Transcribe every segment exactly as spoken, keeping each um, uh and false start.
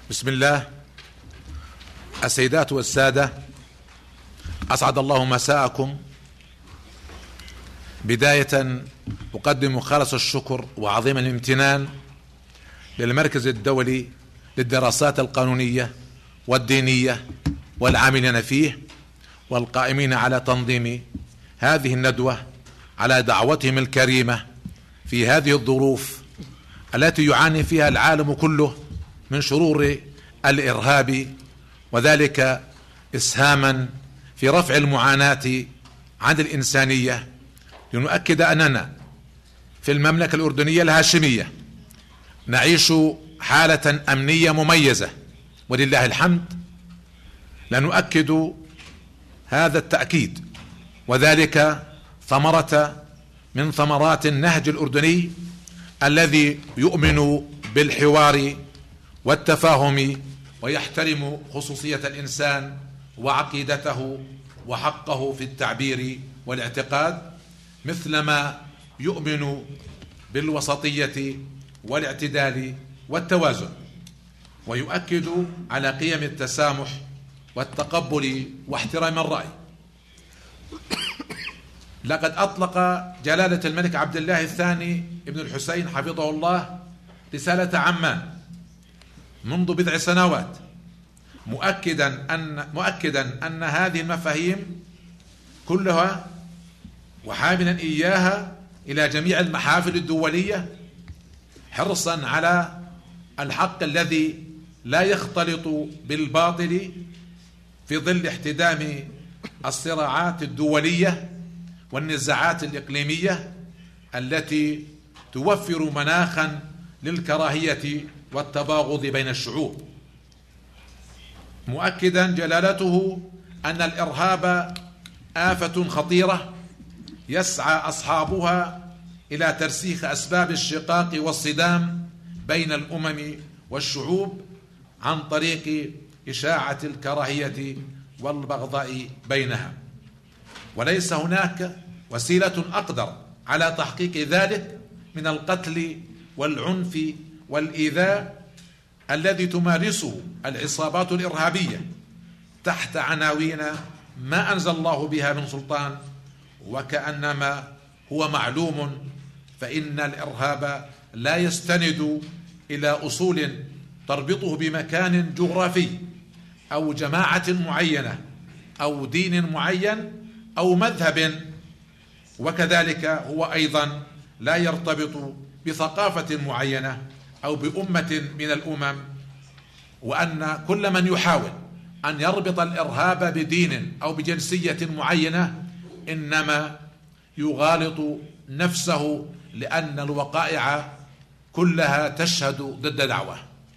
بسم الله. السيدات والسادة، أسعد الله مساءكم. بداية أقدم خالص الشكر وعظيم الامتنان للمركز الدولي للدراسات القانونية والدينية والعاملين فيه والقائمين على تنظيم هذه الندوة على دعوتهم الكريمة في هذه الظروف التي يعاني فيها العالم كله من شرور الإرهاب، وذلك إسهاما في رفع المعاناة عن الإنسانية، لنؤكد أننا في المملكة الأردنية الهاشمية نعيش حالة أمنية مميزة ولله الحمد. لنؤكد هذا التأكيد، وذلك ثمرة من ثمرات النهج الأردني الذي يؤمن بالحوار والتفاهم ويحترم خصوصية الإنسان وعقيدته وحقه في التعبير والاعتقاد، مثلما يؤمن بالوسطية والاعتدال والتوازن، ويؤكد على قيم التسامح والتقبل واحترام الرأي. لقد أطلق جلالة الملك عبد الله الثاني ابن الحسين حفظه الله رسالة عمان منذ بضع سنوات، مؤكدا أن مؤكدا أن هذه المفاهيم كلها وحاملا إياها إلى جميع المحافل الدولية، حرصا على الحق الذي لا يختلط بالباطل في ظل احتدام الصراعات الدولية والنزاعات الإقليمية التي توفر مناخا للكراهية والتباغض بين الشعوب، مؤكدا جلالته أن الإرهاب آفة خطيرة يسعى أصحابها إلى ترسيخ أسباب الشقاق والصدام بين الأمم والشعوب عن طريق إشاعة الكراهية والبغضاء بينها، وليس هناك وسيلة أقدر على تحقيق ذلك من القتل والعنف والإيذاء الذي تمارسه العصابات الإرهابية تحت عناوين ما أنزل الله بها من سلطان، وكأنما هو معلوم فإن الإرهاب لا يستند إلى أصول تربطه بمكان جغرافي أو جماعة معينة أو دين معين أو مذهب، وكذلك هو أيضا لا يرتبط بثقافة معينة أو بأمة من الأمم، وأن كل من يحاول أن يربط الإرهاب بدين أو بجنسية معينة إنما يغالط نفسه، لأن الوقائع كلها تشهد ضد دعوة.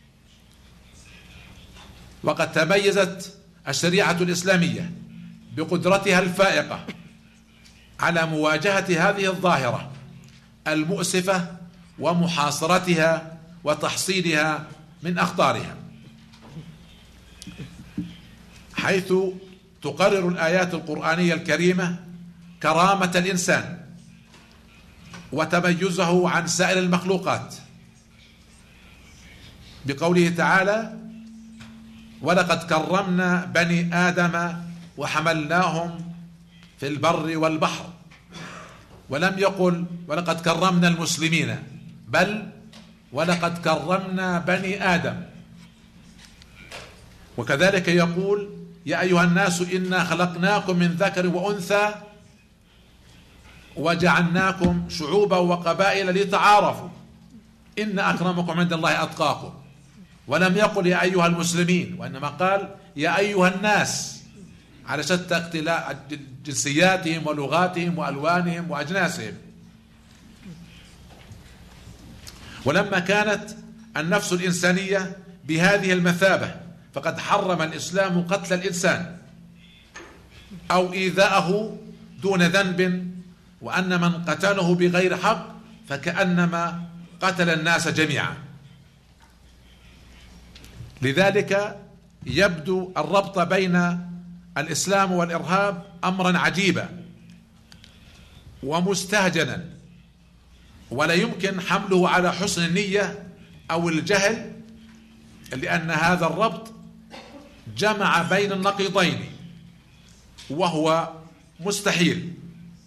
وقد تميزت الشريعة الإسلامية بقدرتها الفائقة على مواجهة هذه الظاهرة المؤسفة ومحاصرتها وتحصيلها من أخطارها، حيث تقرر الآيات القرآنية الكريمة كرامة الإنسان وتميزه عن سائر المخلوقات بقوله تعالى: ولقد كرمنا بني آدم وحملناهم في البر والبحر، ولم يقل ولقد كرمنا المسلمين، بل ولقد كرمنا بني آدم. وكذلك يقول: يا أيها الناس إنا خلقناكم من ذكر وأنثى وجعلناكم شعوبا وقبائل لتعارفوا إن أكرمكم عند الله أتقاكم. ولم يقل يا أيها المسلمين، وإنما قال يا أيها الناس، على شتى اختلاف جنسياتهم ولغاتهم وألوانهم وأجناسهم. ولما كانت النفس الإنسانية بهذه المثابة فقد حرم الإسلام قتل الإنسان أو إيذاءه دون ذنب، وأن من قتله بغير حق فكأنما قتل الناس جميعا. لذلك يبدو الربط بين الإسلام والإرهاب أمرا عجيبا ومستهجنا، ولا يمكن حمله على حسن النية أو الجهل لأن هذا الربط جمع بين النقيضين وهو مستحيل.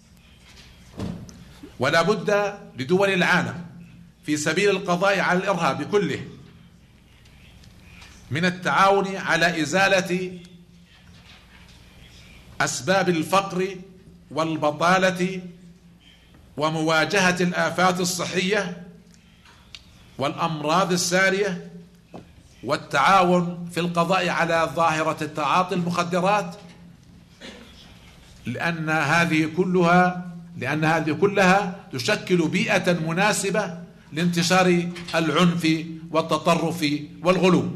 ولا بد لدول العالم في سبيل القضاء على الإرهاب كله من التعاون على إزالة أسباب الفقر والبطالة ومواجهة الآفات الصحية والأمراض السارية، والتعاون في القضاء على ظاهرة تعاطي المخدرات، لأن هذه كلها لأن هذه كلها تشكل بيئة مناسبة لانتشار العنف والتطرف والغلو،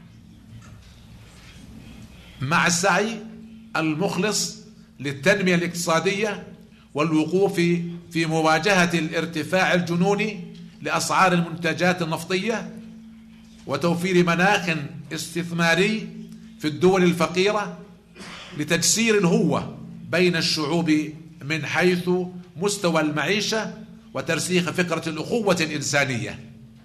مع السعي المخلص للتنمية الاقتصادية والوقوف في مواجهة الارتفاع الجنوني لأسعار المنتجات النفطية، وتوفير مناخ استثماري في الدول الفقيرة لتجسير الهوة بين الشعوب من حيث مستوى المعيشة، وترسيخ فكرة الأخوة الإنسانية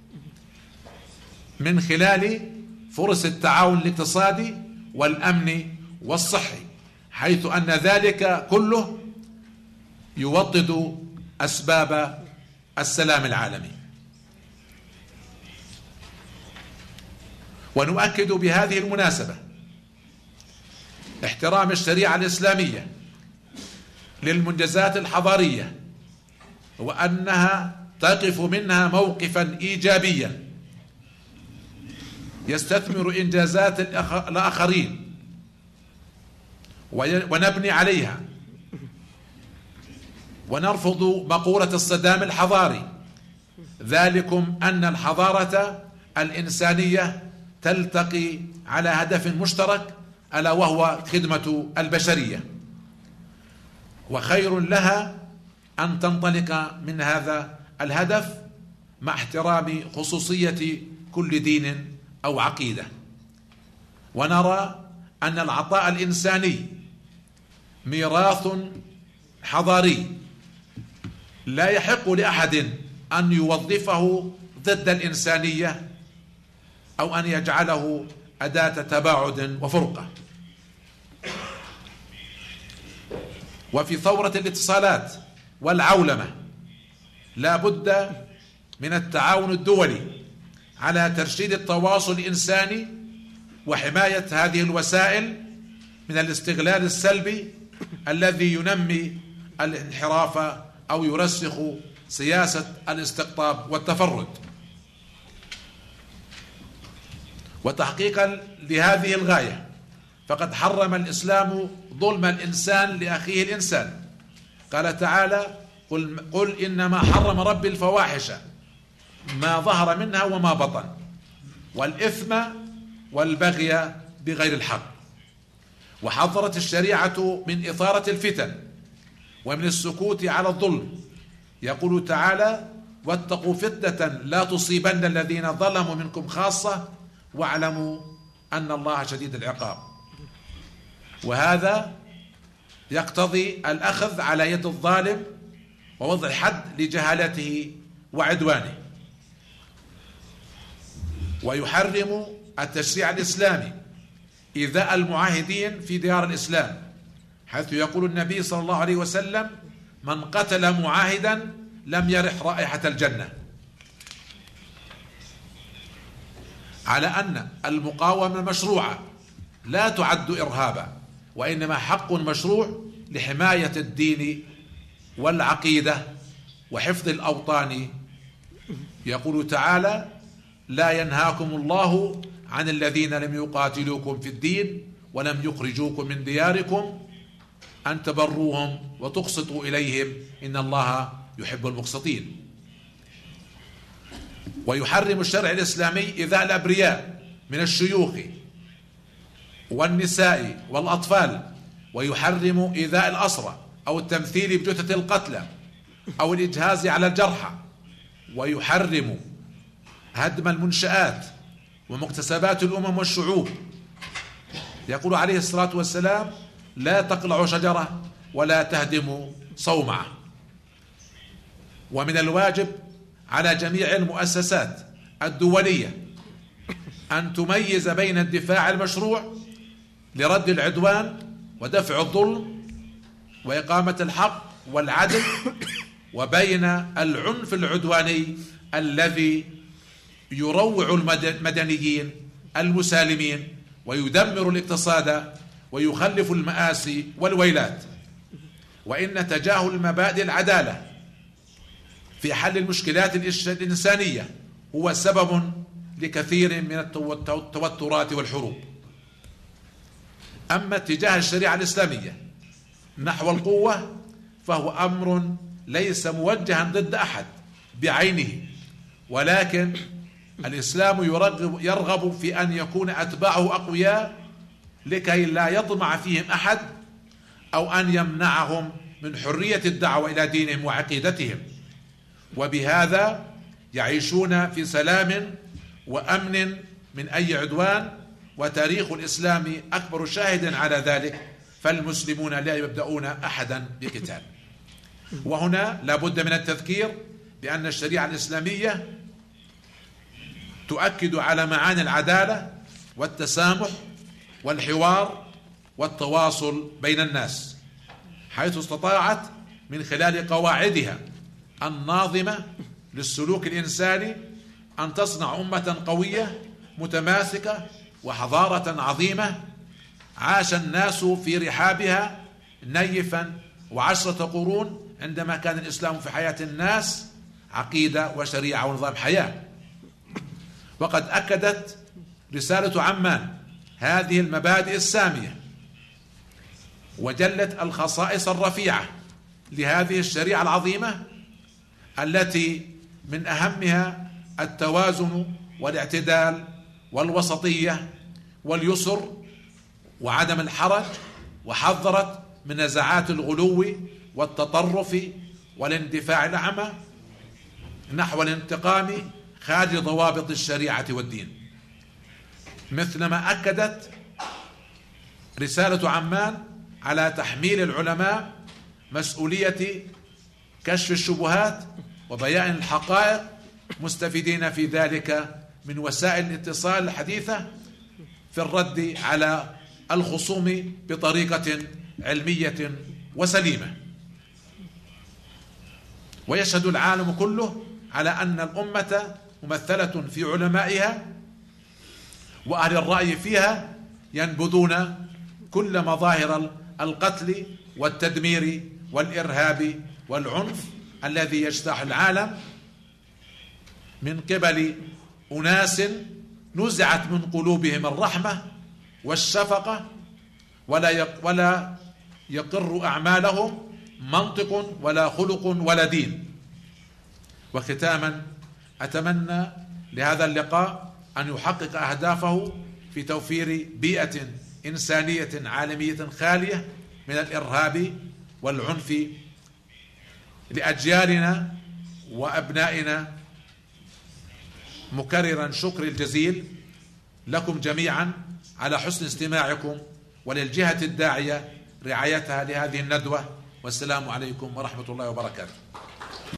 من خلال فرص التعاون الاقتصادي والأمن والصحي، حيث أن ذلك كله يوطد أسباب السلام العالمي. ونؤكد بهذه المناسبة احترام الشريعة الإسلامية للمنجزات الحضارية، وأنها تقف منها موقفا إيجابيا يستثمر إنجازات الآخرين ونبني عليها، ونرفض مقولة الصدام الحضاري، ذلكم أن الحضارة الإنسانية تلتقي على هدف مشترك، ألا وهو خدمة البشرية، وخير لها أن تنطلق من هذا الهدف مع احترام خصوصية كل دين أو عقيدة. ونرى أن العطاء الإنساني ميراث حضاري لا يحق لأحد أن يوظفه ضد الإنسانية أو أن يجعله أداة تباعد وفرقة. وفي ثورة الاتصالات والعولمة لا بد من التعاون الدولي على ترشيد التواصل الإنساني وحماية هذه الوسائل من الاستغلال السلبي الذي ينمي الانحراف أو يرسخ سياسة الاستقطاب والتفرد. وتحقيقا لهذه الغاية فقد حرم الإسلام ظلم الإنسان لأخيه الإنسان، قال تعالى: قل, قل إنما حرم ربي الفواحش ما ظهر منها وما بطن والإثم والبغي بغير الحق. وحذرت الشريعة من إثارة الفتن ومن السكوت على الظلم، يقول تعالى: واتقوا فتنة لا تصيبن الذين ظلموا منكم خاصة واعلموا أن الله شديد العقاب. وهذا يقتضي الأخذ على يد الظالم ووضع حد لجهالته وعدوانه. ويحرم التشريع الإسلامي إيذاء المعاهدين في ديار الإسلام، حيث يقول النبي صلى الله عليه وسلم: من قتل معاهدا لم يرح رائحة الجنة. على أن المقاومة المشروعة لا تعد إرهابا، وإنما حق مشروع لحماية الدين والعقيدة وحفظ الأوطان. يقول تعالى: لا ينهاكم الله عن الذين لم يقاتلوكم في الدين ولم يخرجوكم من دياركم أن تبروهم وتقسطوا إليهم إن الله يحب المقسطين. ويحرم الشرع الإسلامي إيذاء الأبرياء من الشيوخ والنساء والأطفال، ويحرم إيذاء الأسرى أو التمثيل بجثة القتلى أو الإجهاز على الجرحى، ويحرم هدم المنشآت ومكتسبات الأمم والشعوب. يقول عليه الصلاة والسلام: لا تقلعوا شجرة ولا تهدموا صومعة. ومن الواجب على جميع المؤسسات الدولية أن تميز بين الدفاع المشروع لرد العدوان ودفع الظلم وإقامة الحق والعدل، وبين العنف العدواني الذي يروع المدنيين المسالمين ويدمر الاقتصاد ويخلف المآسي والويلات. وإن تجاهل مبادئ العدالة في حل المشكلات الإنسانية هو سبب لكثير من التوترات والحروب. أما اتجاه الشريعة الإسلامية نحو القوة فهو أمر ليس موجها ضد أحد بعينه، ولكن الإسلام يرغب, يرغب في أن يكون أتباعه أقوياء لكي لا يطمع فيهم أحد أو أن يمنعهم من حرية الدعوة إلى دينهم وعقيدتهم، وبهذا يعيشون في سلام وأمن من أي عدوان. وتاريخ الإسلام أكبر شاهد على ذلك، فالمسلمون لا يبدأون أحدا بقتال. وهنا لا بد من التذكير بأن الشريعة الإسلامية تؤكد على معاني العدالة والتسامح والحوار والتواصل بين الناس، حيث استطاعت من خلال قواعدها الناظمة للسلوك الإنساني أن تصنع أمة قوية متماسكة وحضارة عظيمة عاش الناس في رحابها نيفا وعشرة قرون، عندما كان الإسلام في حياة الناس عقيدة وشريعة ونظام حياة. وقد أكدت رسالة عمان هذه المبادئ السامية وجلت الخصائص الرفيعة لهذه الشريعة العظيمة التي من أهمها التوازن والاعتدال والوسطية واليسر وعدم الحرج، وحذرت من نزعات الغلو والتطرف والاندفاع الأعمى نحو الانتقام خارج ضوابط الشريعة والدين. مثلما أكدت رسالة عمان على تحميل العلماء مسؤولية كشف الشبهات وبيان الحقائق، مستفيدين في ذلك من وسائل الاتصال الحديثة في الرد على الخصوم بطريقة علمية وسليمة. ويشهد العالم كله على أن الأمة ممثلة في علمائها وأهل الرأي فيها ينبذون كل مظاهر القتل والتدمير والإرهاب والعنف الذي يجتاح العالم من قبل أناس نزعت من قلوبهم الرحمة والشفقة، ولا ولا يقر أعمالهم منطق ولا خلق ولا دين. وختاما أتمنى لهذا اللقاء أن يحقق أهدافه في توفير بيئة إنسانية عالمية خالية من الإرهاب والعنف لأجيالنا وأبنائنا، مكررا شكري الجزيل لكم جميعا على حسن استماعكم وللجهة الداعية رعايتها لهذه الندوة، والسلام عليكم ورحمة الله وبركاته.